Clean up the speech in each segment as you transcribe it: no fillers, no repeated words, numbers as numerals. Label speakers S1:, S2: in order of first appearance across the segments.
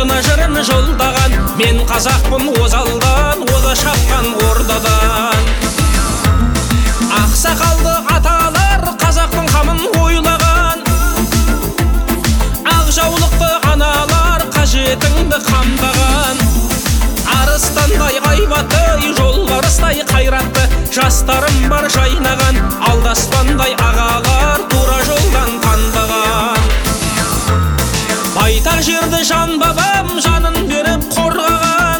S1: жұртына жырын жолдаған, мен қазақпын озалдан, оза шапқан ордадан. Ақсақалды аталар қазақтың қамын ойлаған, ақ жаулықты аналар қажетіңді қамдаған. Арыстандай айбатты, жолбарыстай қайратты, жастарым бар жайнаған, алдаспандай ағалар тура жолдан таңдаған. Байтақ жерді жан бабам жанын беріп қорғаған,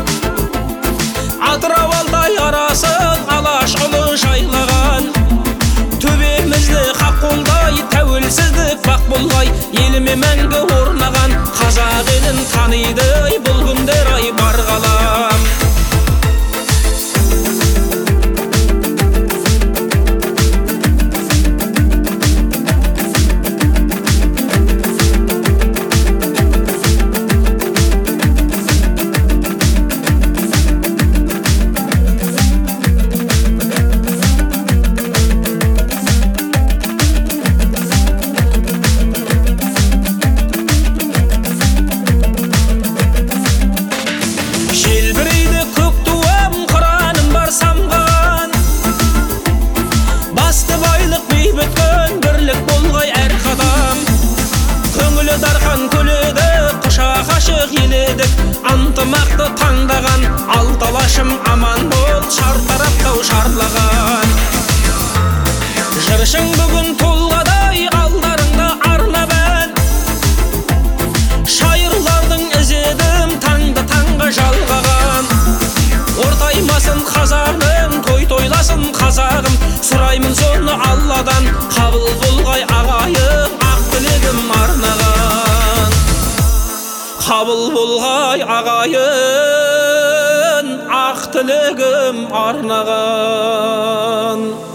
S1: Атырау Алтай арасын алаш ұлы жайлаған. Төбемізді хақ қолдай, тәуелсіздік бақ болғай, еліме мәңгі орнаған, қазақ елін таниды бұл күндер ай бар қалам. Антымақты таңдаған, алталашым аман бол, шартараптау шарлаған. Жыршың бүгін толғадай, алдарыңда арнап ән, шайырлардың ізедім таңды таңға жалғаған. Ортаймасын қазағым, тойласын қазағым, сұраймын соны Алладан, қабыл болғай ағайым, ақ тілегім арнаған. Қабыл болғай ағайын, ақ тілегім арнаған.